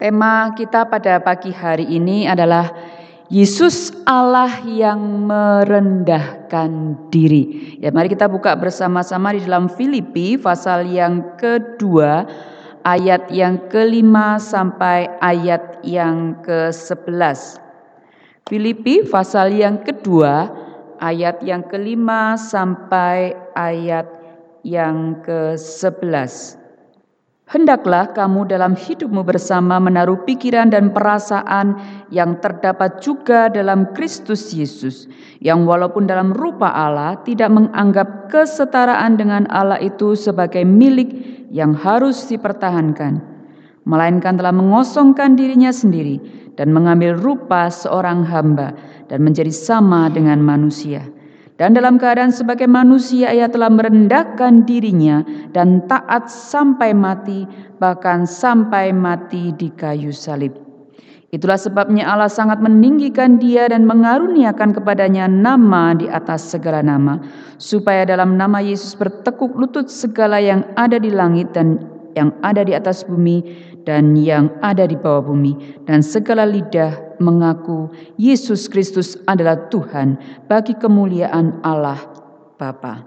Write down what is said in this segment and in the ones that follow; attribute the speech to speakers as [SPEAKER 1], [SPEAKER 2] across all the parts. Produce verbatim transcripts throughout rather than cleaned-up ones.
[SPEAKER 1] Tema kita pada pagi hari ini adalah Yesus Allah yang merendahkan diri. Ya, mari kita buka bersama-sama di dalam Filipi pasal yang kedua, ayat yang kelima sampai ayat yang ke sebelas. Filipi pasal yang kedua, ayat yang kelima sampai ayat yang ke sebelas. Hendaklah kamu dalam hidupmu bersama menaruh pikiran dan perasaan yang terdapat juga dalam Kristus Yesus, yang walaupun dalam rupa Allah tidak menganggap kesetaraan dengan Allah itu sebagai milik yang harus dipertahankan, melainkan telah mengosongkan dirinya sendiri dan mengambil rupa seorang hamba dan menjadi sama dengan manusia. Dan dalam keadaan sebagai manusia ia telah merendahkan dirinya dan taat sampai mati, bahkan sampai mati di kayu salib. Itulah sebabnya Allah sangat meninggikan dia dan mengaruniakan kepadanya nama di atas segala nama, supaya dalam nama Yesus bertekuk lutut segala yang ada di langit dan yang ada di atas bumi dan yang ada di bawah bumi, dan segala lidah mengaku Yesus Kristus adalah Tuhan bagi kemuliaan Allah Bapa.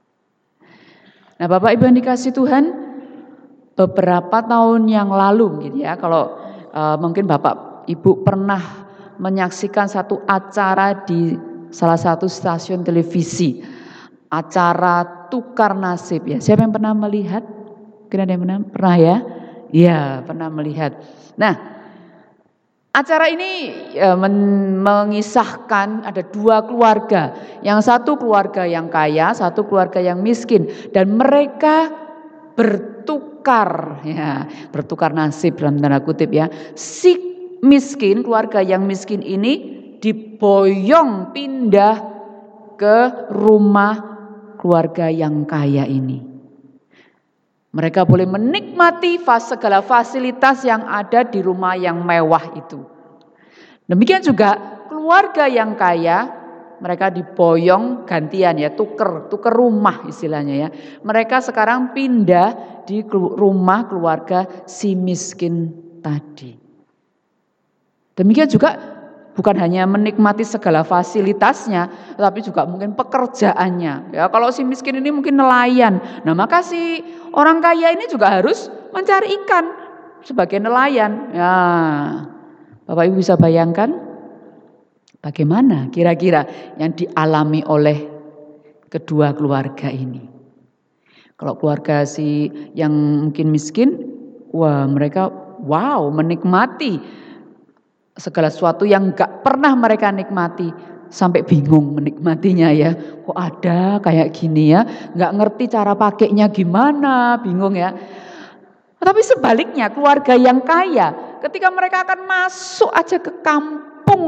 [SPEAKER 1] Nah, Bapak Ibu yang dikasihi Tuhan, beberapa tahun yang lalu gitu ya, kalau uh, mungkin Bapak Ibu pernah menyaksikan satu acara di salah satu stasiun televisi, acara tukar nasib ya. Siapa yang pernah melihat? Mungkin ada yang pernah, pernah ya? Iya, pernah melihat. Nah, acara ini ya, men- mengisahkan ada dua keluarga. Yang satu keluarga yang kaya, satu keluarga yang miskin, dan mereka bertukar, ya, bertukar nasib dalam tanda kutip ya. Si miskin, keluarga yang miskin ini diboyong pindah ke rumah keluarga yang kaya ini. Mereka boleh menikmati segala fasilitas yang ada di rumah yang mewah itu. Demikian juga keluarga yang kaya, mereka diboyong gantian ya, tuker, tuker rumah istilahnya ya. Mereka sekarang pindah di rumah keluarga si miskin tadi. Demikian juga bukan hanya menikmati segala fasilitasnya, tapi juga mungkin pekerjaannya. Ya, kalau si miskin ini mungkin nelayan, nah maka si orang kaya ini juga harus mencari ikan sebagai nelayan. Ya, Bapak Ibu bisa bayangkan bagaimana kira-kira yang dialami oleh kedua keluarga ini. Kalau keluarga si yang mungkin miskin, wah mereka wow menikmati segala sesuatu yang gak pernah mereka nikmati, sampai bingung menikmatinya ya. Kok ada kayak gini ya, gak ngerti cara pakainya gimana, bingung ya. Tapi sebaliknya keluarga yang kaya, ketika mereka akan masuk aja ke kampung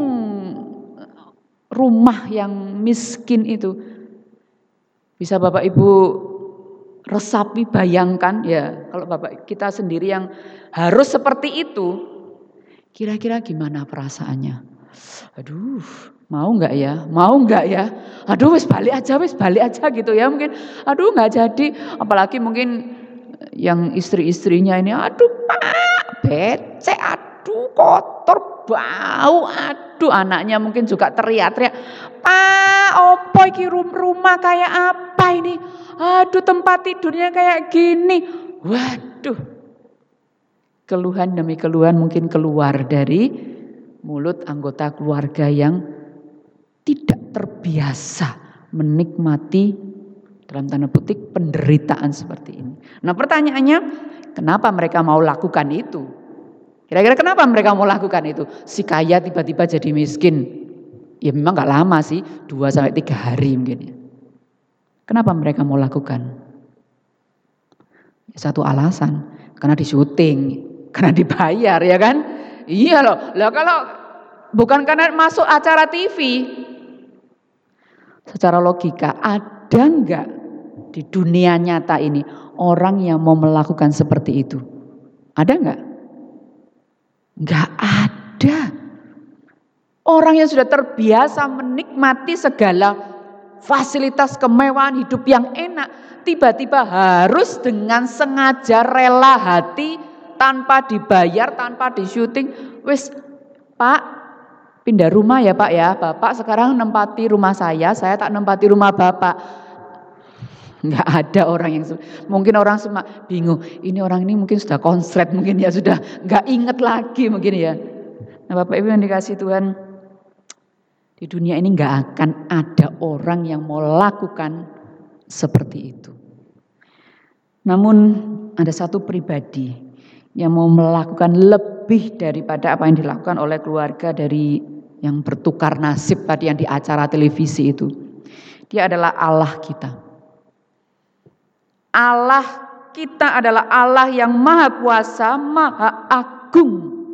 [SPEAKER 1] rumah yang miskin itu, bisa Bapak Ibu resapi, bayangkan ya, kalau Bapak kita sendiri yang harus seperti itu, kira-kira gimana perasaannya? Aduh, mau nggak ya? Mau nggak ya? Aduh, wis balik aja, wis balik aja gitu ya mungkin. Aduh, nggak jadi. Apalagi mungkin yang istri-istrinya ini, aduh Pak, becek, aduh kotor, bau, aduh anaknya mungkin juga teriak-teriak. Pak, opo iki rumah kayak apa ini? Aduh, tempat tidurnya kayak gini. Waduh. Keluhan demi keluhan mungkin keluar dari mulut anggota keluarga yang tidak terbiasa menikmati dalam tanda petik penderitaan seperti ini. Nah pertanyaannya, kenapa mereka mau lakukan itu? Kira-kira kenapa mereka mau lakukan itu? Si kaya tiba-tiba jadi miskin. Ya memang gak lama sih, dua sampai tiga hari mungkin ya. Kenapa mereka mau lakukan? Satu alasan, karena disyuting. Karena dibayar ya kan? Iya loh. Lah kalau bukan karena masuk acara T V, secara logika ada enggak di dunia nyata ini orang yang mau melakukan seperti itu? Ada enggak? Enggak ada. Orang yang sudah terbiasa menikmati segala fasilitas kemewahan hidup yang enak, tiba-tiba harus dengan sengaja rela hati tanpa dibayar, tanpa disyuting. Wis, Pak, pindah rumah ya Pak ya. Bapak sekarang nempati rumah saya, saya tak nempati rumah Bapak. Enggak ada orang yang mungkin orang semua bingung. Ini orang ini mungkin sudah konslet, mungkin ya sudah enggak ingat lagi mungkin ya. Nah, Bapak Ibu yang dikasih Tuhan, di dunia ini enggak akan ada orang yang mau lakukan seperti itu. Namun ada satu pribadi yang mau melakukan lebih daripada apa yang dilakukan oleh keluarga dari yang bertukar nasib tadi yang di acara televisi itu. Dia adalah Allah kita. Allah kita adalah Allah yang maha kuasa, maha agung.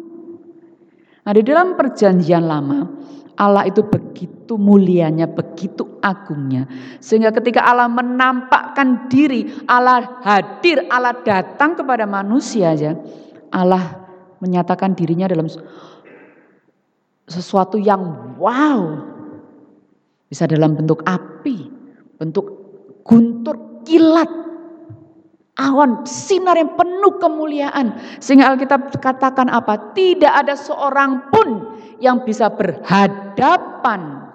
[SPEAKER 1] Nah, di dalam perjanjian lama, Allah itu begitu mulianya, begitu agungnya. Sehingga ketika Allah menampakkan diri, Allah hadir, Allah datang kepada manusia aja, Allah menyatakan dirinya dalam sesuatu yang wow. Bisa dalam bentuk api, bentuk guntur, kilat, awan, sinar yang penuh kemuliaan. Sehingga Alkitab katakan apa? Tidak ada seorang pun yang bisa berhadapan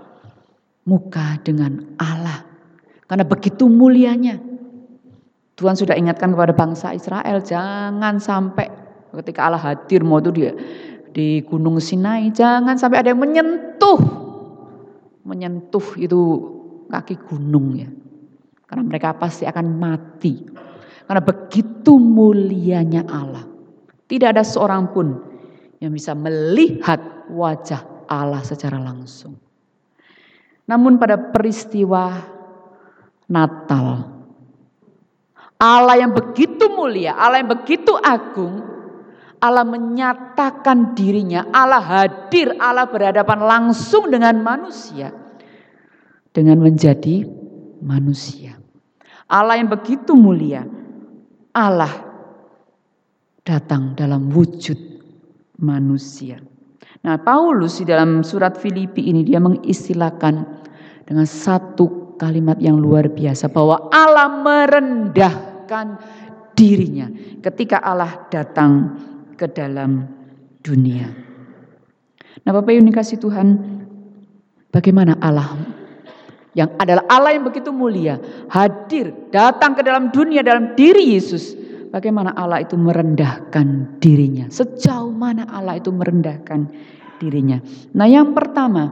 [SPEAKER 1] muka dengan Allah. Karena begitu mulianya. Tuhan sudah ingatkan kepada bangsa Israel, jangan sampai ketika Allah hadir mau itu dia di Gunung Sinai, jangan sampai ada yang menyentuh menyentuh itu kaki gunung ya. Karena mereka pasti akan mati. Karena begitu mulianya Allah. Tidak ada seorang pun yang bisa melihat wajah Allah secara langsung. Namun pada peristiwa Natal, Allah yang begitu mulia, Allah yang begitu agung, Allah menyatakan dirinya, Allah hadir, Allah berhadapan langsung dengan manusia dengan menjadi manusia. Allah yang begitu mulia, Allah datang dalam wujud manusia. Nah, Paulus di dalam surat Filipi ini dia mengistilahkan dengan satu kalimat yang luar biasa bahwa Allah merendahkan dirinya ketika Allah datang ke dalam dunia. Nah, Bapak Ibu dikasih Tuhan, bagaimana Allah yang adalah Allah yang begitu mulia hadir datang ke dalam dunia dalam diri Yesus. Bagaimana Allah itu merendahkan dirinya? Sejauh mana Allah itu merendahkan dirinya? Nah, yang pertama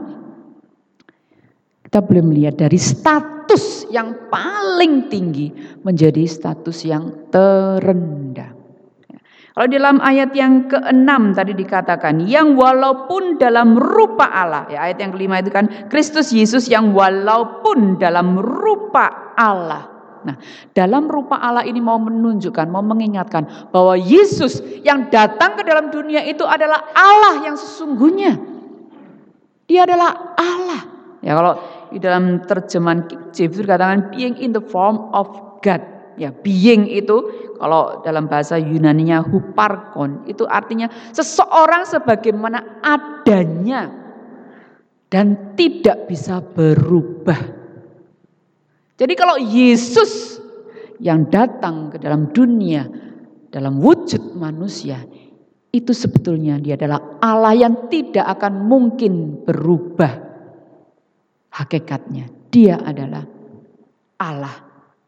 [SPEAKER 1] kita boleh melihat dari status yang paling tinggi menjadi status yang terendah. Kalau di dalam ayat yang keenam tadi dikatakan yang walaupun dalam rupa Allah, ya ayat yang kelima itu kan Kristus Yesus yang walaupun dalam rupa Allah. Nah, dalam rupa Allah ini mau menunjukkan, mau mengingatkan bahwa Yesus yang datang ke dalam dunia itu adalah Allah yang sesungguhnya. Dia adalah Allah. Ya, kalau di dalam terjemahan King James itu dikatakan being in the form of God. Ya, being itu kalau dalam bahasa Yunaninya huparkon, itu artinya seseorang sebagaimana adanya dan tidak bisa berubah. Jadi kalau Yesus yang datang ke dalam dunia dalam wujud manusia, itu sebetulnya dia adalah Allah yang tidak akan mungkin berubah. Hakikatnya dia adalah Allah.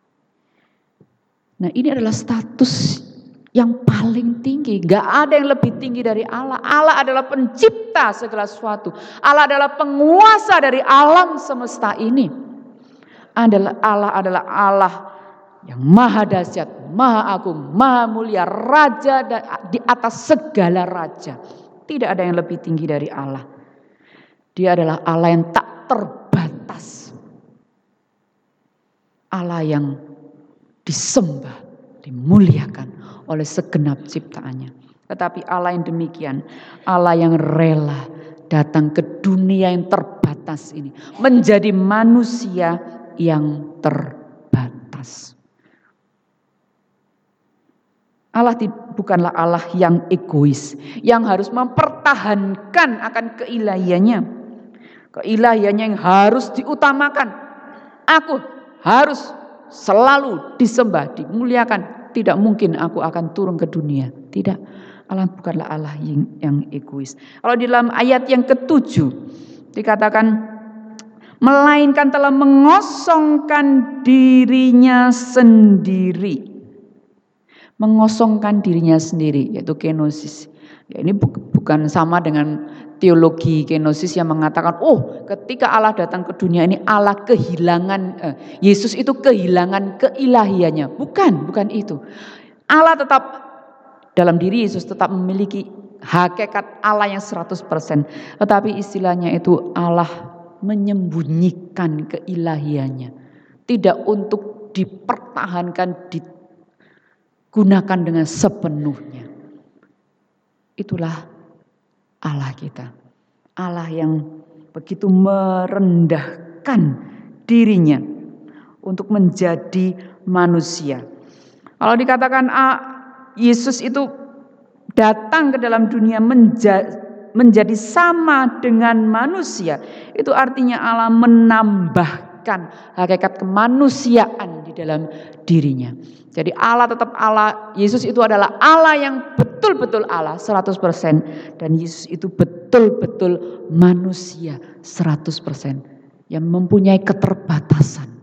[SPEAKER 1] Nah, ini adalah status yang paling tinggi. Gak ada yang lebih tinggi dari Allah. Allah adalah pencipta segala sesuatu. Allah adalah penguasa dari alam semesta ini. Adalah Allah adalah Allah yang maha dahsyat, maha agung, maha mulia, raja di atas segala raja. Tidak ada yang lebih tinggi dari Allah. Dia adalah Allah yang tak terbatas. Allah yang disembah, dimuliakan oleh segenap ciptaannya. Tetapi Allah yang demikian, Allah yang rela datang ke dunia yang terbatas ini, menjadi manusia yang terbatas. Allah bukanlah Allah yang egois, yang harus mempertahankan akan keilahiannya. Keilahiannya yang harus diutamakan. Aku harus selalu disembah, dimuliakan. tidak mungkin aku akan turun ke dunia. Tidak, Allah bukanlah Allah yang, yang egois. Kalau di dalam ayat yang ketujuh dikatakan, melainkan telah mengosongkan dirinya sendiri. Mengosongkan dirinya sendiri, yaitu kenosis. Ya, ini bu bukan sama dengan teologi kenosis yang mengatakan, oh ketika Allah datang ke dunia ini Allah kehilangan, eh, Yesus itu kehilangan keilahiannya. Bukan, bukan itu. Allah tetap, dalam diri Yesus tetap memiliki hakikat Allah yang seratus persen. Tetapi istilahnya itu Allah menyembunyikan keilahiannya. Tidak untuk dipertahankan, digunakan dengan sepenuhnya. Itulah Allah kita. Allah yang begitu merendahkan dirinya untuk menjadi manusia. Kalau dikatakan ah, Yesus itu datang ke dalam dunia menjadi menjadi sama dengan manusia, itu artinya Allah menambahkan hakikat kemanusiaan di dalam dirinya. Jadi Allah tetap Allah, Yesus itu adalah Allah yang betul-betul Allah seratus persen, dan Yesus itu betul-betul manusia seratus persen yang mempunyai keterbatasan.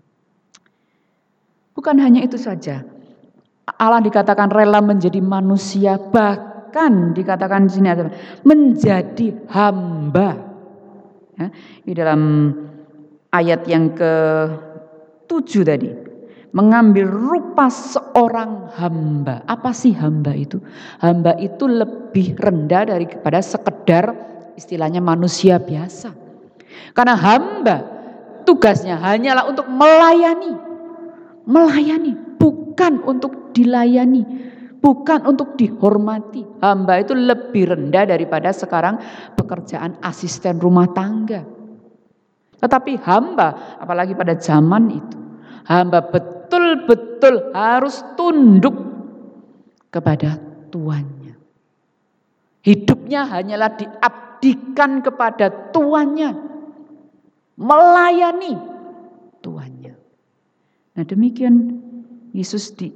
[SPEAKER 1] Bukan hanya itu saja, Allah dikatakan rela menjadi manusia, bahkan Kan dikatakan di sini ada menjadi hamba. Ya, di dalam ayat yang ke tujuh tadi, mengambil rupa seorang hamba. Apa sih hamba itu? Hamba itu lebih rendah daripada sekedar istilahnya manusia biasa. Karena hamba tugasnya hanyalah untuk melayani. Melayani, bukan untuk dilayani. Bukan untuk dihormati. Hamba itu lebih rendah daripada sekarang pekerjaan asisten rumah tangga. Tetapi hamba, apalagi pada zaman itu, hamba betul-betul harus tunduk kepada tuannya. Hidupnya hanyalah diabdikan kepada tuannya, melayani tuannya. Nah demikian Yesus di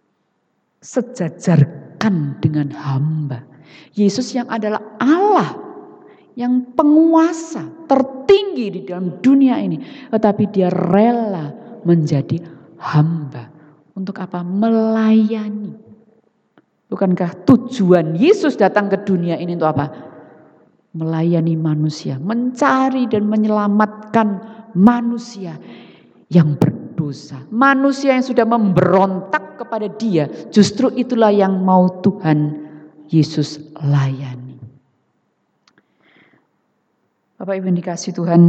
[SPEAKER 1] sejajarkan dengan hamba. Yesus yang adalah Allah yang penguasa tertinggi di dalam dunia ini, tetapi dia rela menjadi hamba. Untuk apa? Melayani. Bukankah tujuan Yesus datang ke dunia ini untuk apa? Melayani manusia, mencari dan menyelamatkan manusia yang berdosa. Manusia yang sudah memberontak kepada dia, justru itulah yang mau Tuhan Yesus layani. Bapak Ibu yang dikasihi Tuhan,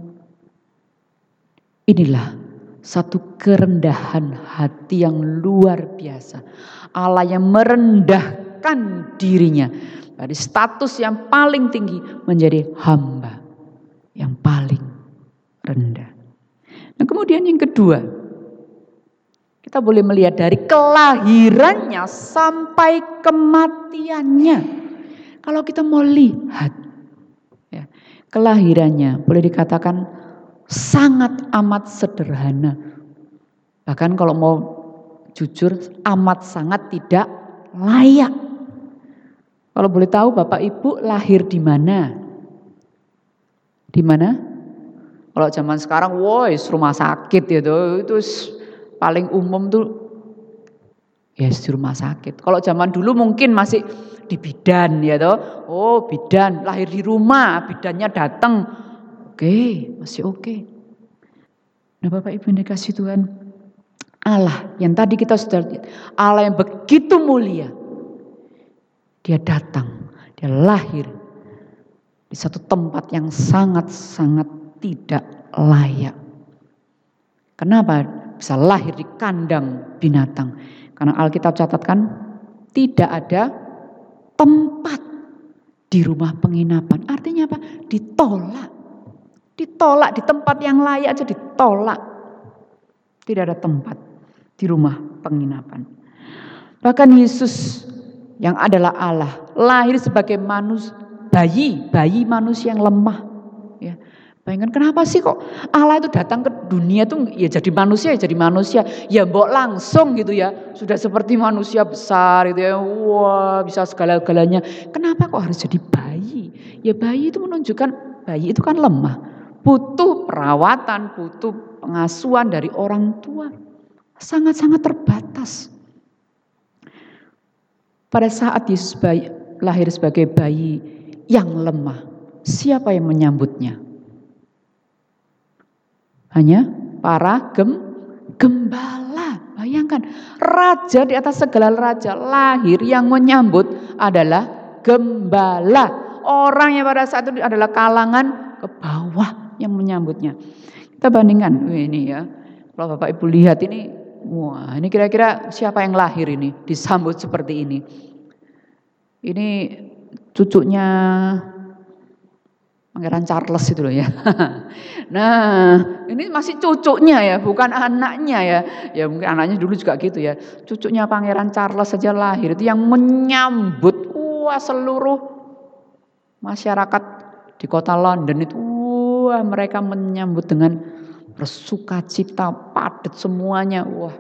[SPEAKER 1] inilah satu kerendahan hati yang luar biasa. Allah yang merendahkan dirinya dari status yang paling tinggi menjadi hamba yang paling rendah. Nah kemudian yang kedua, kita boleh melihat dari kelahirannya sampai kematiannya. Kalau kita mau lihat ya, kelahirannya boleh dikatakan sangat amat sederhana. Bahkan kalau mau jujur amat sangat tidak layak. Kalau boleh tahu Bapak Ibu lahir di mana? Di mana? Kalau zaman sekarang, woi, rumah sakit gitu, itu paling umum tuh, ya yes, di rumah sakit. Kalau zaman dulu mungkin masih di bidan, ya toh, oh bidan, lahir di rumah, bidannya datang, oke, okay, masih oke. Okay. Nah Bapak Ibu yang dikasihi Tuhan, Allah yang tadi kita sudah lihat, Allah yang begitu mulia, dia datang, dia lahir di satu tempat yang sangat-sangat tidak layak. Kenapa bisa lahir di kandang binatang? Karena Alkitab catatkan tidak ada tempat di rumah penginapan. Artinya apa? Ditolak. Ditolak di tempat yang layak aja ditolak. Tidak ada tempat di rumah penginapan. Bahkan Yesus yang adalah Allah lahir sebagai manusia, bayi, bayi manusia yang lemah. Ya. Bayangkan kenapa sih kok Allah itu datang ke dunia tuh ya jadi manusia ya jadi manusia. Ya mbok langsung gitu ya. Sudah seperti manusia besar gitu ya. Wah bisa segala-galanya. Kenapa kok harus jadi bayi? Ya bayi itu menunjukkan bayi itu kan lemah. Butuh perawatan, butuh pengasuhan dari orang tua. Sangat-sangat terbatas. Pada saat Yesus bayi, lahir sebagai bayi yang lemah. Siapa yang menyambutnya? Hanya para gem, gembala. Bayangkan, raja di atas segala raja lahir yang menyambut adalah gembala. Orang yang pada saat itu adalah kalangan ke bawah yang menyambutnya. Kita bandingkan ini ya. Kalau Bapak Ibu lihat ini, wah ini kira-kira siapa yang lahir ini disambut seperti ini. Ini cucunya Pangeran Charles itu loh ya. Nah, ini masih cucunya ya, bukan anaknya ya. Ya mungkin anaknya dulu juga gitu ya. Cucunya Pangeran Charles saja lahir itu yang menyambut wah seluruh masyarakat di kota London itu wah mereka menyambut dengan bersukacita, padat semuanya. Wah.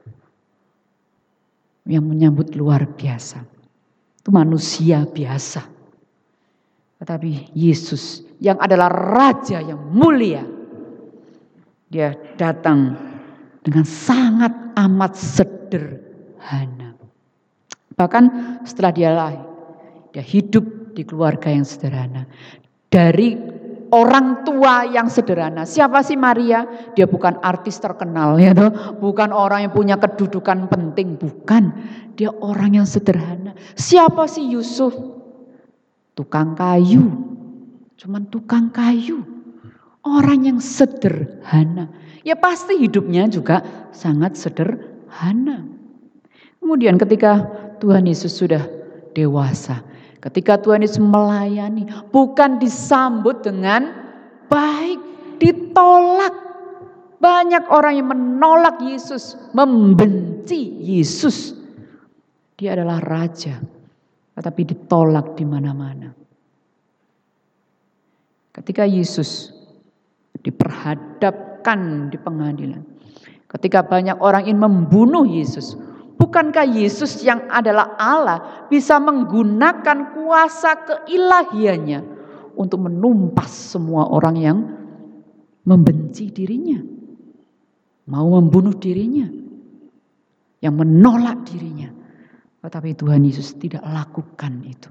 [SPEAKER 1] Yang menyambut luar biasa. Itu manusia biasa. Tetapi Yesus yang adalah Raja yang mulia, dia datang dengan sangat amat sederhana. Bahkan setelah dia lahir, dia hidup di keluarga yang sederhana. Dari orang tua yang sederhana. Siapa sih Maria? Dia bukan artis terkenal ya toh, bukan orang yang punya kedudukan penting, bukan. Dia orang yang sederhana. Siapa sih Yusuf? Tukang kayu, cuman tukang kayu, orang yang sederhana, ya pasti hidupnya juga sangat sederhana. Kemudian ketika Tuhan Yesus sudah dewasa, ketika Tuhan Yesus melayani, bukan disambut dengan baik, ditolak. Banyak orang yang menolak Yesus, membenci Yesus. Dia adalah raja. Tetapi ditolak di mana-mana. Ketika Yesus diperhadapkan di pengadilan. Ketika banyak orang ingin membunuh Yesus. Bukankah Yesus yang adalah Allah bisa menggunakan kuasa keilahiannya untuk menumpas semua orang yang membenci dirinya. Mau membunuh dirinya. Yang menolak dirinya. Tetapi Tuhan Yesus tidak lakukan itu.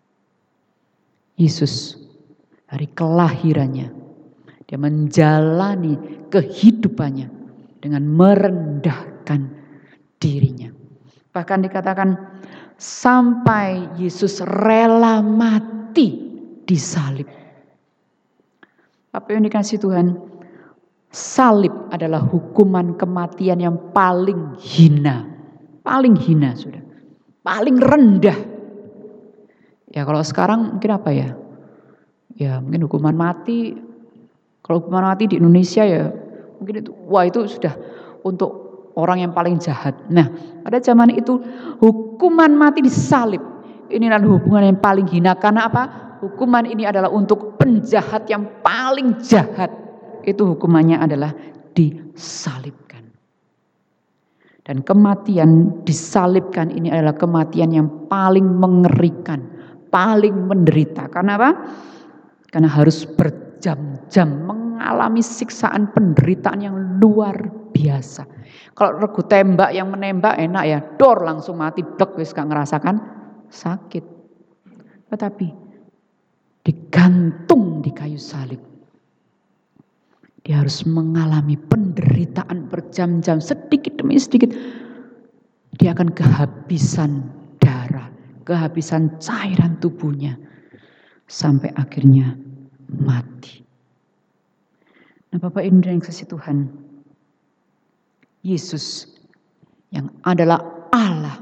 [SPEAKER 1] Yesus dari kelahirannya, dia menjalani kehidupannya dengan merendahkan dirinya. Bahkan dikatakan sampai Yesus rela mati disalib. Apa yang dikasih Tuhan? Salib adalah hukuman kematian yang paling hina. Paling hina sudah. Paling rendah. Ya kalau sekarang mungkin apa ya? Ya mungkin hukuman mati. Kalau hukuman mati di Indonesia ya mungkin itu wah itu sudah untuk orang yang paling jahat. Nah pada zaman itu hukuman mati disalib. Ini adalah hubungan yang paling hina. Karena apa? Hukuman ini adalah untuk penjahat yang paling jahat. Itu hukumannya adalah disalibkan. Dan kematian disalibkan ini adalah kematian yang paling mengerikan, paling menderita. Karena apa? Karena harus berjam-jam mengalami siksaan penderitaan yang luar biasa. Kalau regu tembak yang menembak enak ya, dor langsung mati, blek wis gak ngerasakan sakit. Tetapi digantung di kayu salib. Dia harus mengalami penderitaan berjam-jam sedikit demi sedikit. Dia akan kehabisan darah, kehabisan cairan tubuhnya. Sampai akhirnya mati. Nah Bapak Ibu yang kasih Tuhan. Yesus yang adalah Allah.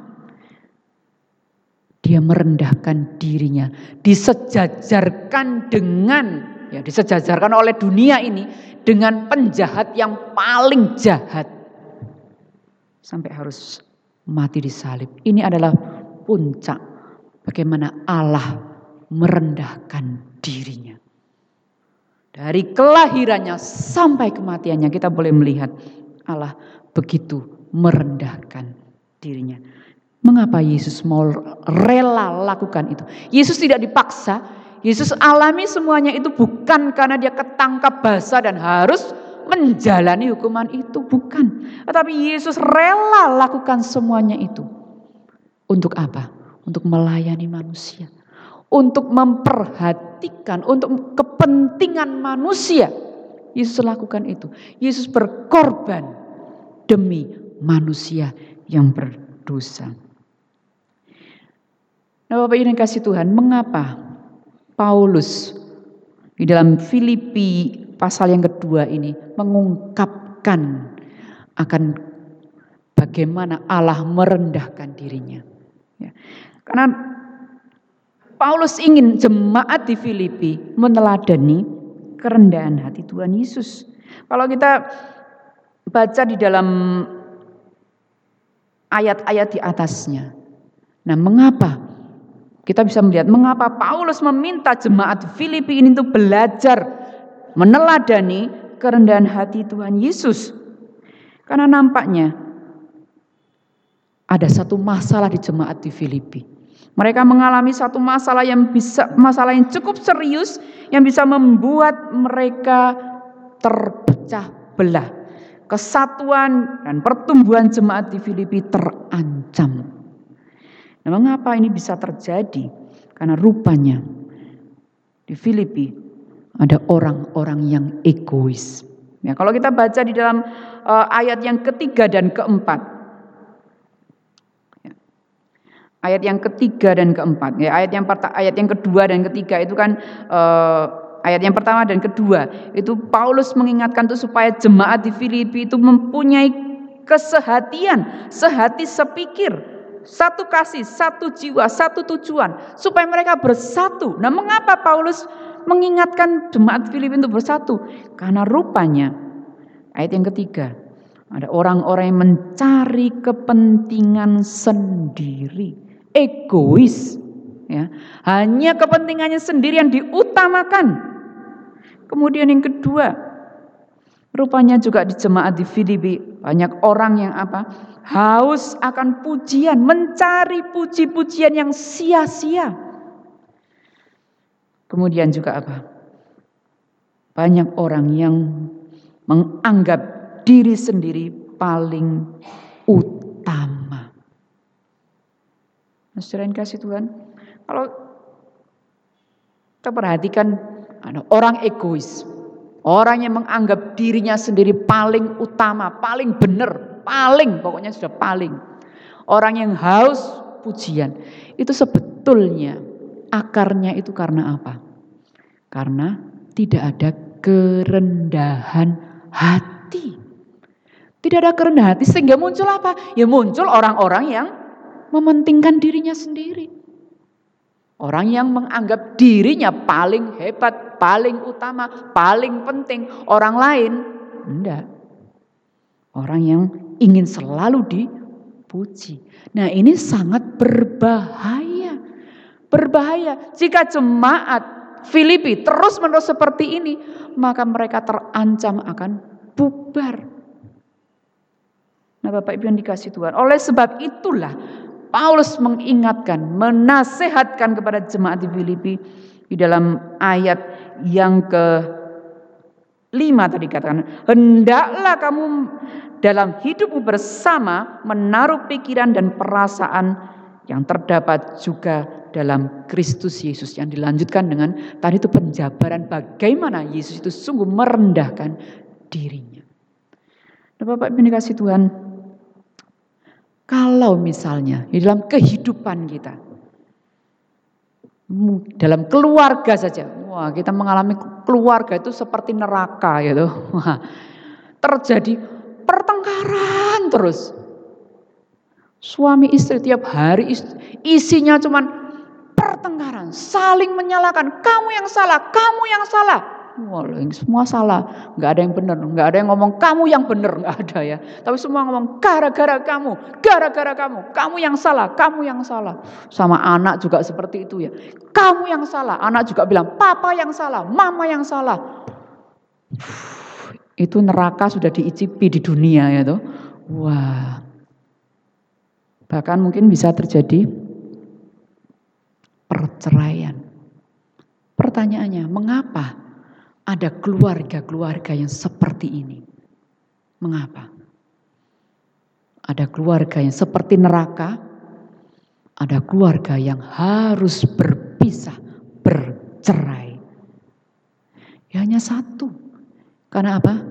[SPEAKER 1] Dia merendahkan dirinya. Disejajarkan dengan, ya disejajarkan oleh dunia ini. Dengan penjahat yang paling jahat. Sampai harus mati disalib. Ini adalah puncak bagaimana Allah merendahkan dirinya. Dari kelahirannya sampai kematiannya kita boleh melihat Allah begitu merendahkan dirinya. Mengapa Yesus mau rela lakukan itu? Yesus tidak dipaksa. Yesus alami semuanya itu bukan karena dia ketangkap basah dan harus menjalani hukuman itu, bukan. Tetapi Yesus rela lakukan semuanya itu. Untuk apa? Untuk melayani manusia. Untuk memperhatikan, untuk kepentingan manusia. Yesus lakukan itu. Yesus berkorban demi manusia yang berdosa. Nah, Bapak Ibu yang kasih Tuhan, mengapa Paulus di dalam Filipi pasal yang kedua ini mengungkapkan akan bagaimana Allah merendahkan dirinya? Ya. Karena Paulus ingin jemaat di Filipi meneladani kerendahan hati Tuhan Yesus. Kalau kita baca di dalam ayat-ayat di atasnya. Nah, mengapa? Kita bisa melihat mengapa Paulus meminta jemaat di Filipi ini untuk belajar meneladani kerendahan hati Tuhan Yesus. Karena nampaknya ada satu masalah di jemaat di Filipi. Mereka mengalami satu masalah yang bisa masalah yang cukup serius yang bisa membuat mereka terpecah belah. Kesatuan dan pertumbuhan jemaat di Filipi terancam. Nah, mengapa ini bisa terjadi? Karena rupanya di Filipi ada orang-orang yang egois. Ya, kalau kita baca di dalam uh, ayat yang ketiga dan keempat. Ayat yang ketiga dan keempat, ya, ayat yang perta, ayat yang kedua dan ketiga itu kan eh, ayat yang pertama dan kedua itu Paulus mengingatkan itu supaya jemaat di Filipi itu mempunyai kesehatian, sehati sepikir, satu kasih, satu jiwa, satu tujuan, supaya mereka bersatu. Nah, mengapa Paulus mengingatkan jemaat Filipi untuk bersatu? Karena rupanya ayat yang ketiga ada orang-orang yang mencari kepentingan sendiri. Egois, ya, hanya kepentingannya sendiri yang diutamakan. Kemudian yang kedua, rupanya juga di jemaat di Filipi banyak orang yang apa? Haus akan pujian, mencari puji-pujian yang sia-sia. Kemudian juga apa? Banyak orang yang menganggap diri sendiri paling utama. Saudara yang kasih Tuhan, kalau kita perhatikan ada orang egois, orang yang menganggap dirinya sendiri paling utama, paling benar, paling pokoknya sudah paling. Orang yang haus pujian, itu sebetulnya akarnya itu karena apa? Karena tidak ada kerendahan hati. Tidak ada kerendahan hati sehingga muncul apa? Ya muncul orang-orang yang mementingkan dirinya sendiri. Orang yang menganggap dirinya paling hebat, paling utama, paling penting. Orang lain enggak. Orang yang ingin selalu dipuji. Nah, ini sangat berbahaya. Berbahaya. Jika jemaat Filipi terus-menerus seperti ini, maka mereka terancam akan bubar. Nah, Bapak Ibu yang dikasih Tuhan, oleh sebab itulah Paulus mengingatkan, menasehatkan kepada jemaat di Filipi di dalam ayat yang ke lima tadi katakan, hendaklah kamu dalam hidupmu bersama menaruh pikiran dan perasaan yang terdapat juga dalam Kristus Yesus. Yang dilanjutkan dengan tadi itu penjabaran bagaimana Yesus itu sungguh merendahkan dirinya. Nah, Bapak Ibu dikasih Tuhan, kalau misalnya di dalam kehidupan kita, dalam keluarga saja, wah kita mengalami keluarga itu seperti neraka gitu. Wah, terjadi pertengkaran terus. Suami istri tiap hari isinya cuman pertengkaran, saling menyalahkan. Kamu yang salah, kamu yang salah. Wah, semua salah, nggak ada yang benar, nggak ada yang ngomong kamu yang benar, nggak ada ya. Tapi semua ngomong gara-gara kamu, gara-gara kamu, kamu yang salah, kamu yang salah. Sama anak juga seperti itu ya. Kamu yang salah, anak juga bilang papa yang salah, mama yang salah. Itu neraka sudah diicipi di dunia ya toh. Wah. Bahkan mungkin bisa terjadi perceraian. Pertanyaannya, mengapa ada keluarga-keluarga yang seperti ini? Mengapa? Ada keluarga yang seperti neraka, ada keluarga yang harus berpisah, bercerai. Ya hanya satu. Karena apa?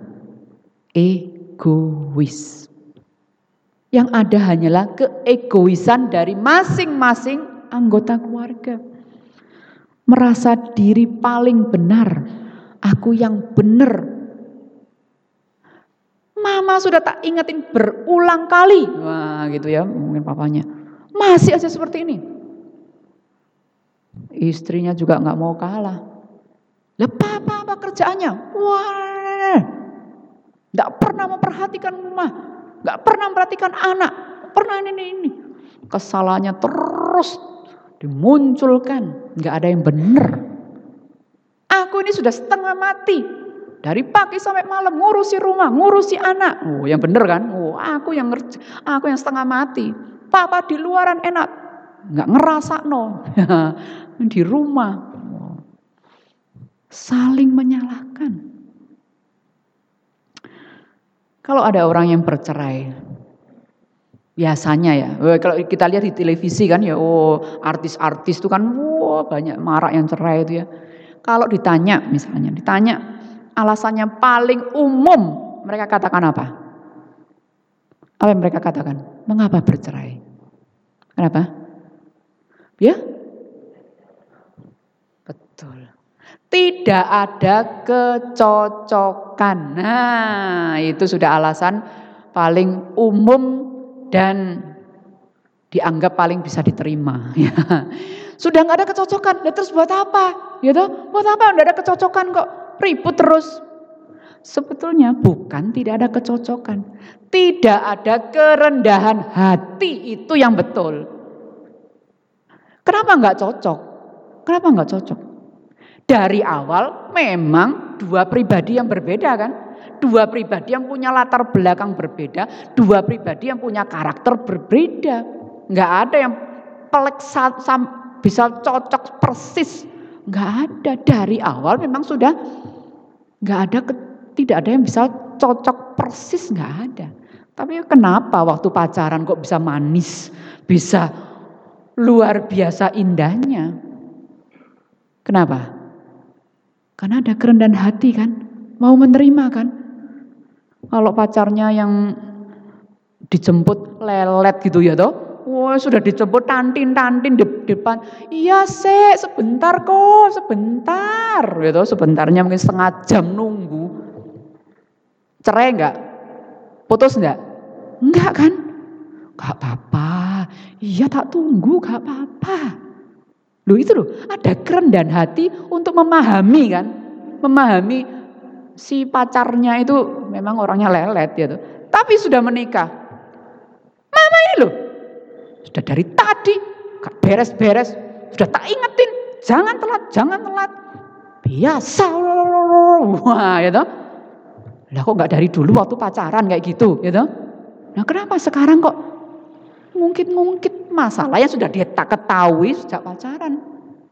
[SPEAKER 1] Egois. Yang ada hanyalah keegoisan dari masing-masing anggota keluarga. Merasa diri paling benar. Aku yang benar. Mama sudah tak ingetin berulang kali. Wah gitu ya mungkin papanya. Masih aja seperti ini. Istrinya juga gak mau kalah. Lah papa apa kerjaannya? Wah, gak pernah memperhatikan rumah. Gak pernah memperhatikan anak. Pernah ini, ini. Kesalahannya terus dimunculkan. Gak ada yang benar. Aku ini sudah setengah mati. Dari pagi sampai malam ngurusi rumah, ngurusi anak. Oh, yang bener kan? Oh, aku yang ngerja, aku yang setengah mati. Papa di luaran enak, nggak ngerasa no. Di rumah, saling menyalahkan. Kalau ada orang yang bercerai, biasanya ya, kalau kita lihat di televisi kan ya, oh artis-artis itu kan, wah banyak marak yang cerai itu ya. Kalau ditanya, misalnya ditanya. Alasannya paling umum mereka katakan apa? Apa yang mereka katakan? Mengapa bercerai? Kenapa? Ya? Betul. Tidak ada kecocokan. Nah, itu sudah alasan paling umum dan dianggap paling bisa diterima. Sudah nggak ada kecocokan, ya terus buat apa? Gitu? Buat apa? Nggak ada kecocokan kok. Ribut terus. Sebetulnya bukan tidak ada kecocokan. Tidak ada kerendahan hati, itu yang betul. Kenapa enggak cocok? Kenapa enggak cocok? Dari awal memang dua pribadi yang berbeda kan? Dua pribadi yang punya latar belakang berbeda, dua pribadi yang punya karakter berbeda. Enggak ada yang pelek bisa cocok persis. Enggak ada. Dari awal memang sudah enggak ada, tidak ada yang bisa cocok persis, enggak ada. Tapi kenapa waktu pacaran kok bisa manis, bisa luar biasa indahnya? Kenapa? Karena ada kerendahan hati kan, mau menerima kan. Kalau pacarnya yang dijemput lelet gitu ya toh, wah sudah dijemput tantin-tantin di depan. Iya sih, sebentar kok, sebentar. Gitu, sebentarnya mungkin setengah jam nunggu. Cerai enggak? Putus enggak? Enggak kan? Enggak apa-apa. Iya tak tunggu, enggak apa-apa. Loh itu loh, ada kerendahan hati untuk memahami kan. Memahami si pacarnya itu memang orangnya lelet gitu. Tapi sudah menikah. Mama ini loh, sudah dari tadi gak beres-beres, sudah tak ingetin, jangan telat, jangan telat. Biasa, wah gitu. Lah kok gak dari dulu waktu pacaran kayak gitu, gitu. Nah kenapa sekarang kok ngungkit-ngungkit masalah yang sudah dia tak ketahui sejak pacaran?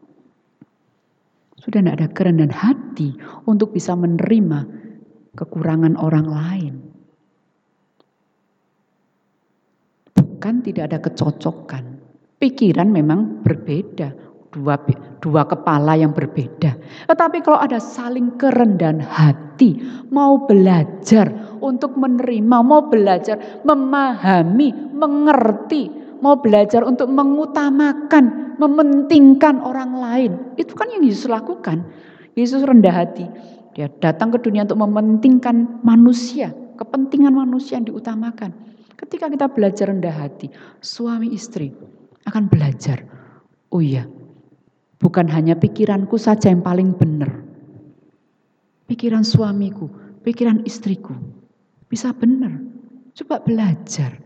[SPEAKER 1] Sudah tidak ada kerendahan hati untuk bisa menerima kekurangan orang lain. Bukan tidak ada kecocokan. Pikiran memang berbeda. Dua, dua kepala yang berbeda. Tetapi kalau ada saling kerendahan hati, mau belajar untuk menerima, mau belajar memahami, mengerti, mau belajar untuk mengutamakan, mementingkan orang lain. Itu kan yang Yesus lakukan. Yesus rendah hati. Dia datang ke dunia untuk mementingkan manusia, kepentingan manusia yang diutamakan. Ketika kita belajar rendah hati, suami istri akan belajar. Oh iya, bukan hanya pikiranku saja yang paling benar. Pikiran suamiku, pikiran istriku bisa benar. Coba belajar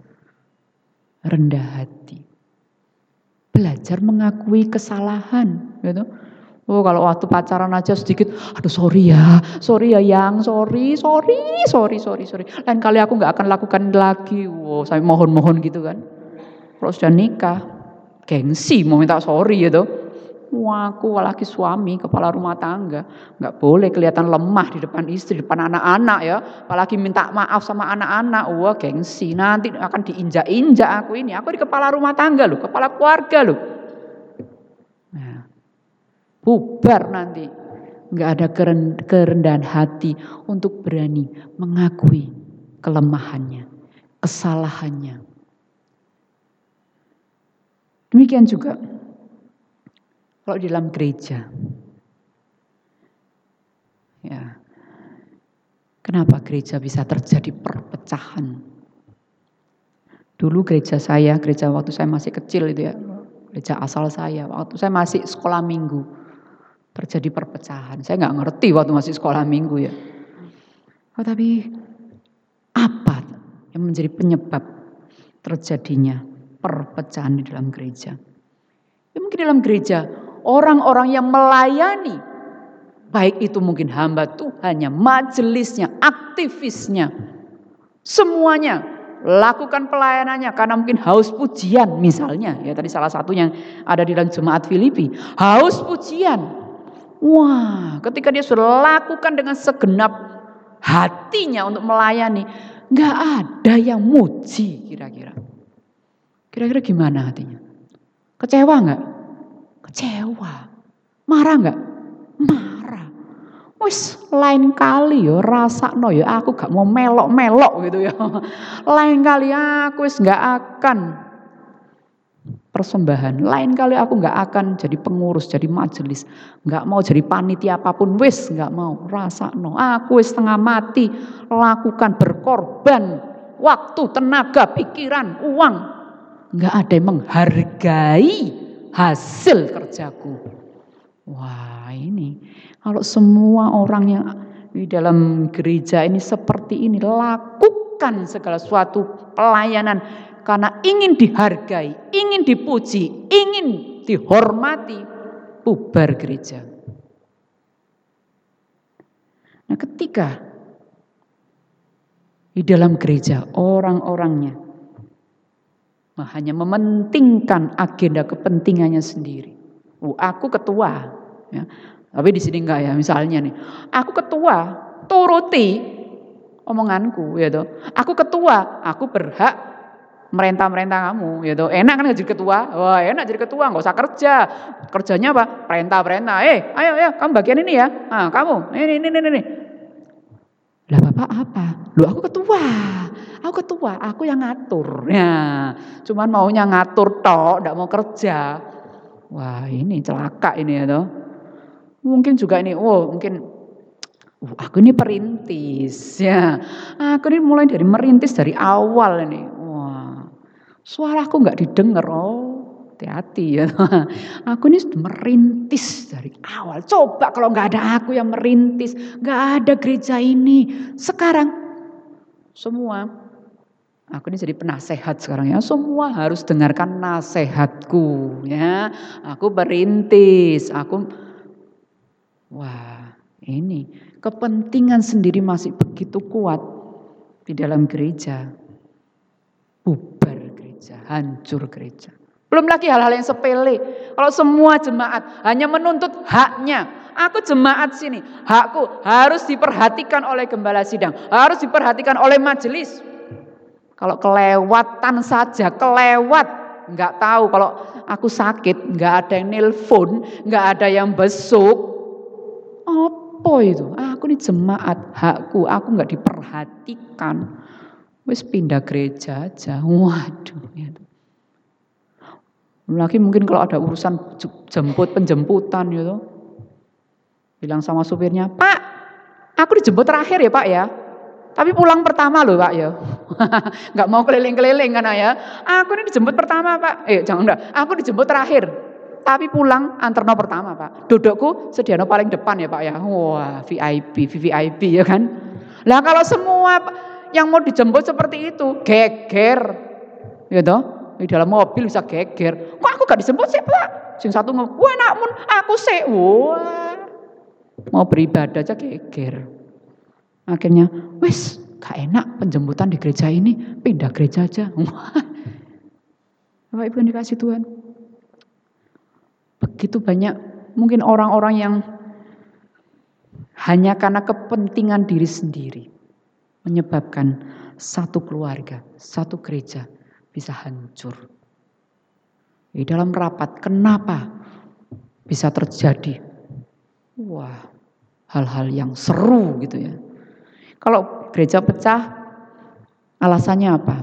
[SPEAKER 1] rendah hati. Belajar mengakui kesalahan, gitu. Oh kalau waktu pacaran aja sedikit, aduh sorry ya, sorry ya yang, sorry, sorry, sorry, sorry, sorry. Lain kali aku nggak akan lakukan lagi. Wow, saya mohon-mohon gitu kan. Kalau sudah nikah, gengsi mau minta sorry gitu. Wah, aku laki suami, kepala rumah tangga, nggak boleh kelihatan lemah di depan istri, di depan anak-anak ya. Apalagi minta maaf sama anak-anak, wah gengsi. Nanti akan diinjak-injak aku ini. Aku di kepala rumah tangga loh, kepala keluarga loh. Nah, bubar nanti. Nggak ada kerendahan hati untuk berani mengakui kelemahannya, kesalahannya. Demikian juga kalau di dalam gereja. Ya. Kenapa gereja bisa terjadi perpecahan? Dulu gereja saya, gereja waktu saya masih kecil itu ya, gereja asal saya, waktu saya masih sekolah minggu, terjadi perpecahan. Saya nggak ngerti waktu masih sekolah minggu ya. Oh, tapi apa yang menjadi penyebab terjadinya perpecahan di dalam gereja? Ya mungkin dalam gereja orang-orang yang melayani, baik itu mungkin hamba Tuhannya, majelisnya, aktivisnya, semuanya lakukan pelayanannya karena mungkin haus pujian misalnya. Ya tadi salah satu yang ada di dalam jemaat Filipi, haus pujian. Wah, ketika dia sudah lakukan dengan segenap hatinya untuk melayani, nggak ada yang muji kira-kira. Kira-kira gimana hatinya? Kecewa nggak? Kecewa. Marah nggak? Marah. Wis lain kali yo rasakno ya aku gak mau melok-melok gitu ya. Lain kali aku wis gak akan persembahan. Lain kali aku gak akan jadi pengurus, jadi majelis, gak mau jadi panitia apapun, wis gak mau. Rasakno. Aku wis setengah mati lakukan berkorban waktu, tenaga, pikiran, uang. Gak ada yang menghargai hasil kerjaku. Wah, ini kalau semua orang yang di dalam gereja ini seperti ini, lakukan segala sesuatu pelayanan karena ingin dihargai, ingin dipuji, ingin dihormati, bubar gereja. Nah, ketika di dalam gereja orang-orangnya hanya mementingkan agenda kepentingannya sendiri. Oh, aku ketua, ya. Tapi di sini enggak ya, misalnya nih, aku ketua, turuti omonganku, ya toh. Aku ketua, aku berhak merintah-merintah kamu, ya toh. Enak kan jadi ketua? Wah, enak jadi ketua, enggak usah kerja. Kerjanya apa? Perintah-perintah. Eh, ayo ya, kamu bagian ini ya. Ah, kamu, ini ini ini ini. Lah Bapak apa? Loh aku ketua. Aku ketua, aku yang ngatur. Ya, cuman maunya ngatur tok, enggak mau kerja. Wah, ini celaka ini ya toh. Mungkin juga ini, oh mungkin uh, aku ini perintis ya. Aku ini mulai dari merintis dari awal ini. Wah, suaraku nggak didengar. Oh, hati-hati ya. Aku ini sudah merintis dari awal. Coba kalau nggak ada aku yang merintis, nggak ada gereja ini. Sekarang semua, aku ini jadi penasehat sekarang ya. Semua harus dengarkan nasihatku ya. Aku perintis, aku wah, ini kepentingan sendiri masih begitu kuat di dalam gereja. Bubar gereja, hancur gereja. Belum lagi hal-hal yang sepele. Kalau semua jemaat hanya menuntut haknya. Aku jemaat sini, hakku harus diperhatikan oleh gembala sidang, harus diperhatikan oleh majelis. Kalau kelewatan saja, kelewat, nggak tahu kalau aku sakit, nggak ada yang nelpon, nggak ada yang besuk. Apa itu? Aku ini jemaat, hakku, aku nggak diperhatikan. Wis pindah gereja aja. Waduh. Ya. Lagi mungkin kalau ada urusan jemput penjemputan gitu. Bilang sama supirnya, "Pak, aku dijemput terakhir ya, Pak ya. Tapi pulang pertama loh, Pak ya." Nggak mau keliling-keliling kan ya. "Aku ini dijemput pertama, Pak." Eh, jangan enggak. "Aku dijemput terakhir. Tapi pulang anterno pertama, Pak. Dudukku sediano paling depan ya, Pak ya." Wah, V I P, V V I P ya kan. Lah kalau semua yang mau dijemput seperti itu, geger. Ya toh? Di dalam mobil bisa geger. Kok aku gak dijemput sih, Pak? Sing satu ngomong, "Wah, nakmun aku sik." Wah. Mau beribadah aja geger. Akhirnya, wes gak enak penjemputan di gereja ini, pindah gereja aja. Bapak Ibu yang dikasih Tuhan. Begitu banyak mungkin orang-orang yang hanya karena kepentingan diri sendiri menyebabkan satu keluarga, satu gereja bisa hancur. Di dalam rapat, kenapa bisa terjadi? Wah, hal-hal yang seru gitu ya. Kalau gereja pecah, alasannya apa?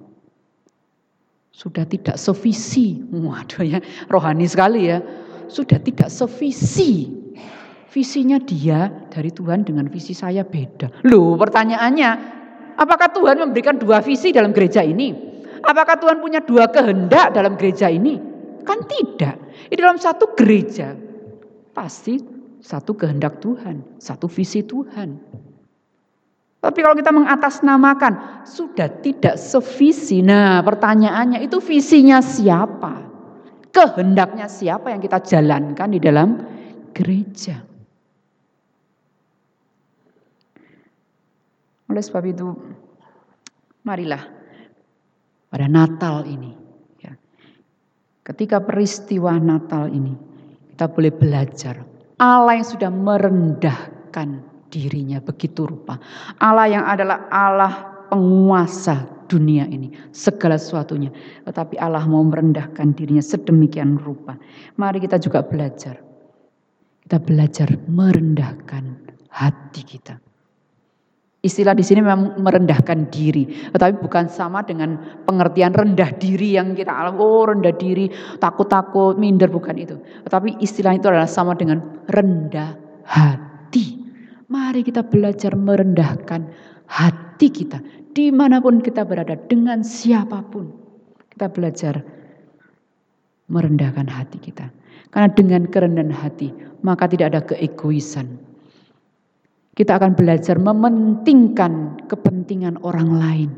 [SPEAKER 1] Sudah tidak sevisi. Waduh ya, rohani sekali ya. Sudah tidak sevisi. Visinya dia dari Tuhan dengan visi saya beda. Loh, pertanyaannya, apakah Tuhan memberikan dua visi dalam gereja ini? Apakah Tuhan punya dua kehendak dalam gereja ini? Kan tidak. Di dalam satu gereja pasti satu kehendak Tuhan, satu visi Tuhan. Tapi kalau kita mengatasnamakan sudah tidak sevisi. Nah, pertanyaannya itu visinya siapa? Kehendaknya siapa yang kita jalankan di dalam gereja? Oleh sebab itu, marilah pada Natal ini, ya, ketika peristiwa Natal ini, kita boleh belajar Allah yang sudah merendahkan dirinya begitu rupa. Allah yang adalah Allah penguasa dunia ini, segala sesuatunya. Tetapi Allah mau merendahkan dirinya sedemikian rupa. Mari kita juga belajar. Kita belajar merendahkan hati kita. Istilah di sini memang merendahkan diri, tetapi bukan sama dengan pengertian rendah diri yang kita alami. Oh, rendah diri, takut-takut, minder, bukan itu. Tetapi istilah itu adalah sama dengan rendah hati. Mari kita belajar merendahkan hati kita, dimanapun kita berada, dengan siapapun. Kita belajar merendahkan hati kita. Karena dengan kerendahan hati, maka tidak ada keegoisan. Kita akan belajar mementingkan kepentingan orang lain.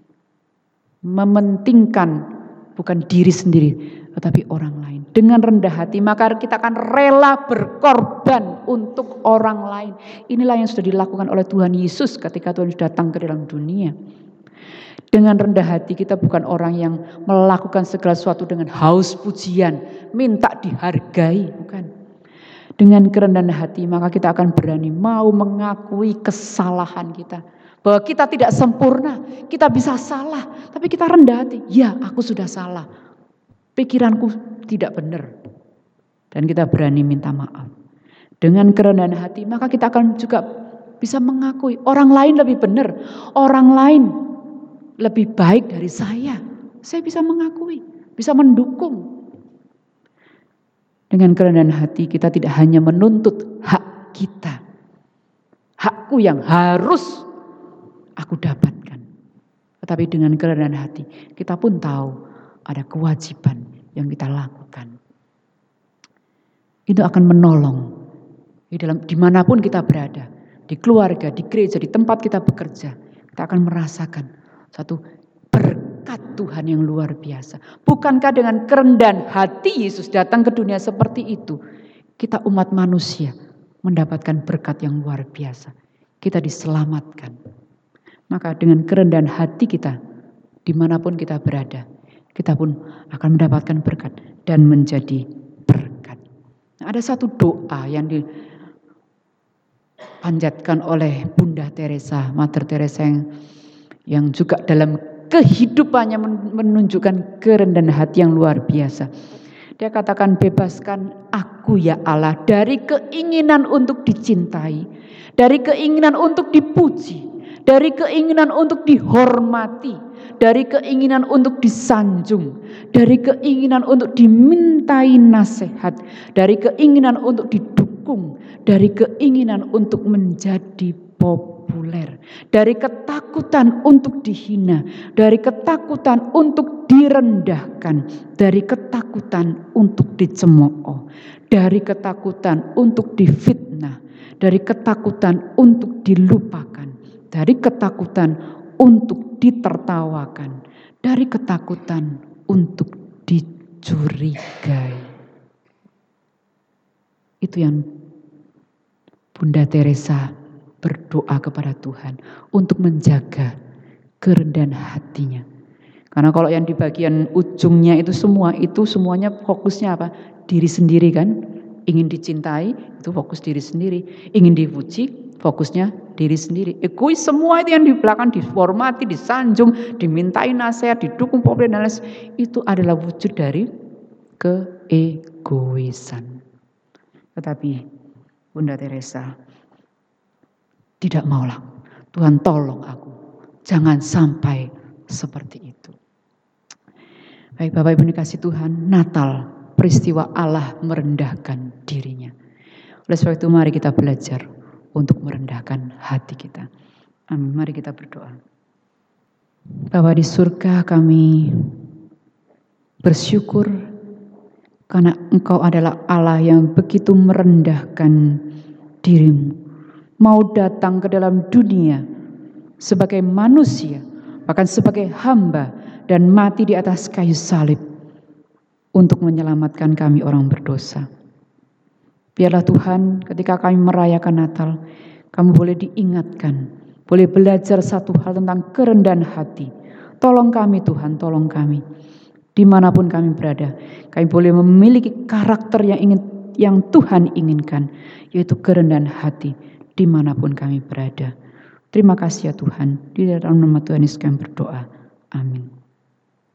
[SPEAKER 1] Mementingkan bukan diri sendiri, tetapi orang lain. Dengan rendah hati, maka kita akan rela berkorban untuk orang lain. Inilah yang sudah dilakukan oleh Tuhan Yesus ketika Tuhan Yesus datang ke dalam dunia. Dengan rendah hati kita bukan orang yang melakukan segala sesuatu dengan haus pujian, minta dihargai, bukan. Dengan kerendahan hati maka kita akan berani mau mengakui kesalahan kita. Bahwa kita tidak sempurna, kita bisa salah. Tapi kita rendah hati, ya aku sudah salah. Pikiranku tidak benar. Dan kita berani minta maaf. Dengan kerendahan hati maka kita akan juga bisa mengakui orang lain lebih benar. Orang lain lebih baik dari saya. Saya bisa mengakui, bisa mendukung. Dengan kerendahan hati kita tidak hanya menuntut hak kita. Hakku yang harus aku dapatkan. Tetapi dengan kerendahan hati kita pun tahu ada kewajiban yang kita lakukan. Itu akan menolong di dalam dimanapun kita berada. Di keluarga, di gereja, di tempat kita bekerja. Kita akan merasakan satu berkat Tuhan yang luar biasa. Bukankah dengan kerendahan hati Yesus datang ke dunia seperti itu, kita umat manusia mendapatkan berkat yang luar biasa. Kita diselamatkan. Maka dengan kerendahan hati kita, dimanapun kita berada, kita pun akan mendapatkan berkat dan menjadi berkat. Nah, ada satu doa yang dipanjatkan oleh Bunda Teresa, Mother Teresa yang, yang juga dalam kehidupannya menunjukkan kerendahan hati yang luar biasa. Dia katakan, bebaskan aku ya Allah dari keinginan untuk dicintai, dari keinginan untuk dipuji, dari keinginan untuk dihormati, dari keinginan untuk disanjung, dari keinginan untuk dimintai nasihat, dari keinginan untuk didukung, dari keinginan untuk menjadi populer, dari ketakutan untuk dihina, dari ketakutan untuk direndahkan, dari ketakutan untuk dicemooh, dari ketakutan untuk difitnah, dari ketakutan untuk dilupakan, dari ketakutan untuk ditertawakan, dari ketakutan untuk dicurigai. Itu yang Bunda Teresa berdoa kepada Tuhan untuk menjaga kerendahan hatinya. Karena kalau yang di bagian ujungnya itu semua, itu semuanya fokusnya apa? Diri sendiri kan? Ingin dicintai, itu fokus diri sendiri. Ingin dipuji, fokusnya diri sendiri. Egois semua itu yang di belakang dihormati, disanjung, dimintai nasihat, didukung publik dan lain. Itu adalah wujud dari keegoisan. Tetapi Bunda Teresa tidak maulah. Tuhan tolong aku. Jangan sampai seperti itu. Baik Bapak Ibu dikasih Tuhan, Natal peristiwa Allah merendahkan dirinya. Oleh sebab itu mari kita belajar untuk merendahkan hati kita. Amin. Mari kita berdoa. Bapa di surga, kami bersyukur karena Engkau adalah Allah yang begitu merendahkan dirimu. Mau datang ke dalam dunia sebagai manusia, bahkan sebagai hamba, dan mati di atas kayu salib untuk menyelamatkan kami orang berdosa. Biarlah Tuhan, ketika kami merayakan Natal, kami boleh diingatkan, boleh belajar satu hal tentang kerendahan hati. Tolong kami Tuhan, tolong kami. Dimanapun kami berada, kami boleh memiliki karakter yang ingin, yang Tuhan inginkan, yaitu kerendahan hati dimanapun kami berada. Terima kasih ya Tuhan, di dalam nama Tuhan Yesus kami berdoa.